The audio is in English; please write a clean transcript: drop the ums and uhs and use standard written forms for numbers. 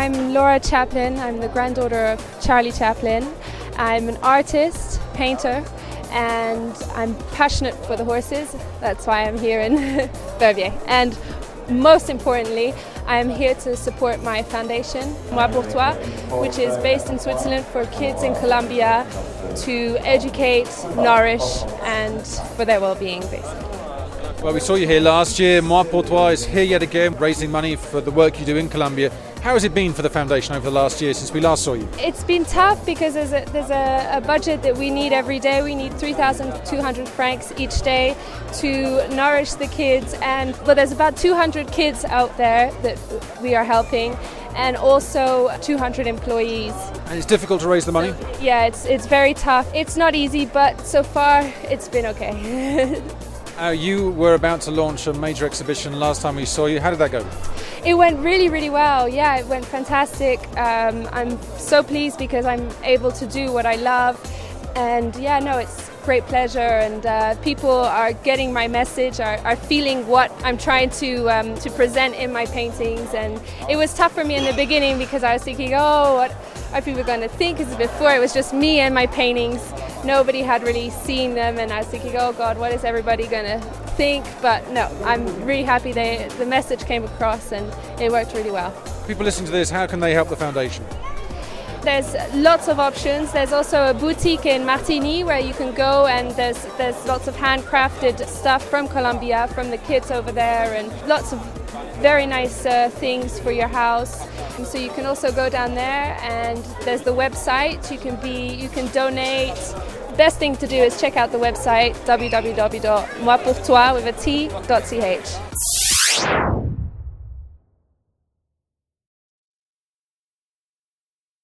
I'm Laura Chaplin. I'm the granddaughter of Charlie Chaplin. I'm an artist, painter, and I'm passionate for the horses. That's why I'm here in Verviers. And most importantly, I'm here to support my foundation, Moi pour Toi, which is based in Switzerland for kids in Colombia to educate, nourish, and for their well-being, basically. Well, we saw you here last year. Moi pour Toi is here yet again, raising money for the work you do in Colombia. How has it been for the foundation over the last year since we last saw you? It's been tough because there's a budget that we need every day. We need 3,200 francs each day to nourish the kids, but there's about 200 kids out there that we are helping, and also 200 employees. And it's difficult to raise the money? Yeah, it's very tough. It's not easy, but so far it's been okay. You were about to launch a major exhibition last time we saw you. How did that go? It went really, really well. Yeah, it went fantastic. I'm so pleased because I'm able to do what I love. And yeah, no, it's great pleasure. And people are getting my message, are feeling what I'm trying to present in my paintings. And it was tough for me in the beginning because I was thinking, what are people going to think? Because before it was just me and my paintings. Nobody had really seen them, and I was thinking, oh God, what is everybody going to think? But no, I'm really happy the message came across and it worked really well. People listening to this, how can they help the foundation? There's lots of options. There's also a boutique in Martigny where you can go, and there's lots of handcrafted stuff from Colombia, from the kids over there, and lots of very nice things for your house. So you can also go down there, and there's the website. You can donate. The best thing to do is check out the website www.moipourtoi.ch.